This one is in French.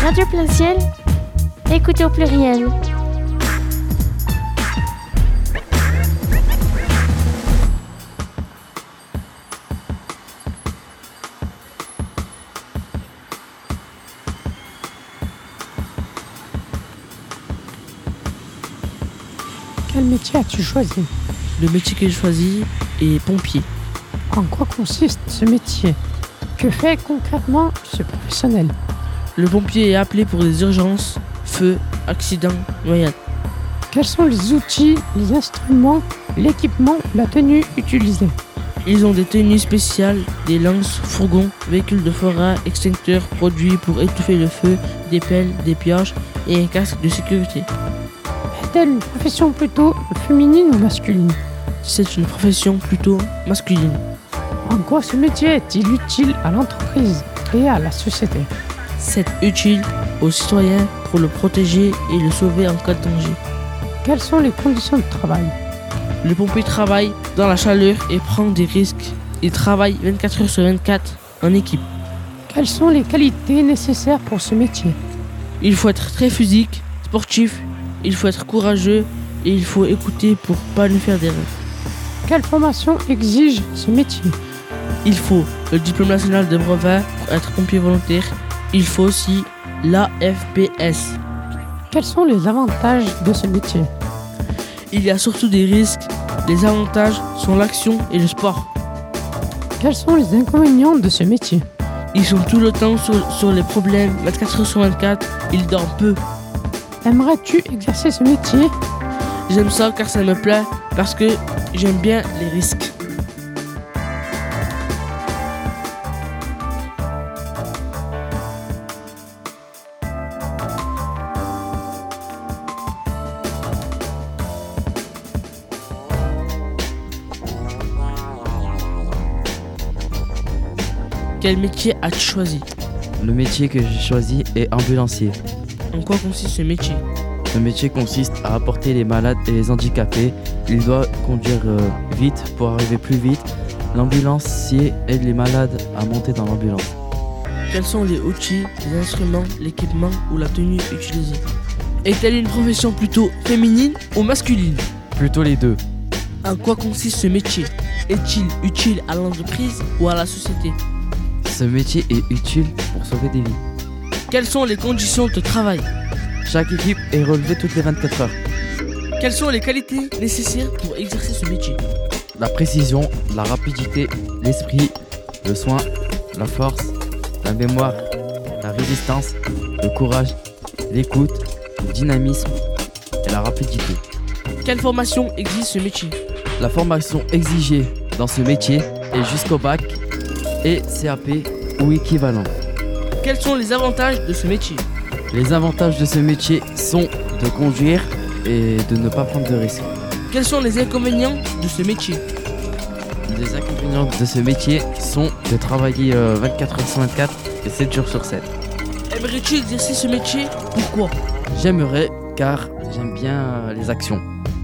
Radio Plein Ciel, écoutez au pluriel. Quel métier as-tu choisi? Le métier que j'ai choisi est pompier. En quoi consiste ce métier? Que fait concrètement ce professionnel? Le pompier est appelé pour des urgences, feux, accidents, noyades. Quels sont les outils, les instruments, l'équipement, la tenue utilisée? Ils ont des tenues spéciales, des lances, fourgons, véhicules de forage, extincteurs, produits pour étouffer le feu, des pelles, des pioches et un casque de sécurité. Est-elle une profession plutôt féminine ou masculine? C'est une profession plutôt masculine. En quoi ce métier est-il utile à l'entreprise et à la société? C'est utile aux citoyens pour le protéger et le sauver en cas de danger. Quelles sont les conditions de travail? Le pompier travaille dans la chaleur et prend des risques. Il travaille 24 heures sur 24 en équipe. Quelles sont les qualités nécessaires pour ce métier? Il faut être très physique, sportif, il faut être courageux et il faut écouter pour pas lui faire d'erreur. Quelle formation exige ce métier? Il faut le diplôme national de brevet pour être pompier volontaire. Il faut aussi l'AFPS. Quels sont les avantages de ce métier? Il y a surtout des risques. Les avantages sont l'action et le sport. Quels sont les inconvénients de ce métier? Ils sont tout le temps sur les problèmes, 24 heures sur 24, ils dorment peu. Aimerais-tu exercer ce métier? J'aime ça car ça me plaît, parce que j'aime bien les risques. Quel métier as-tu choisi? Le métier que j'ai choisi est ambulancier. En quoi consiste ce métier? Ce métier consiste à apporter les malades et les handicapés. Il doit conduire vite pour arriver plus vite. L'ambulancier aide les malades à monter dans l'ambulance. Quels sont les outils, les instruments, l'équipement ou la tenue utilisée? Est-elle une profession plutôt féminine ou masculine? Plutôt les deux. En quoi consiste ce métier? Est-il utile à l'entreprise ou à la société? Ce métier est utile pour sauver des vies. Quelles sont les conditions de travail? Chaque équipe est relevée toutes les 24 heures. Quelles sont les qualités nécessaires pour exercer ce métier? La précision, la rapidité, l'esprit, le soin, la force, la mémoire, la résistance, le courage, l'écoute, le dynamisme et la rapidité. Quelle formation existe ce métier? La formation exigée dans ce métier est jusqu'au bac et CAP ou équivalent. Quels sont les avantages de ce métier? Les avantages de ce métier sont de conduire et de ne pas prendre de risques. Quels sont les inconvénients de ce métier? Les inconvénients de ce métier sont de travailler 24 heures sur 24 et 7 jours sur 7. Aimerais-tu exercer ce métier? Pourquoi? J'aimerais car j'aime bien les actions.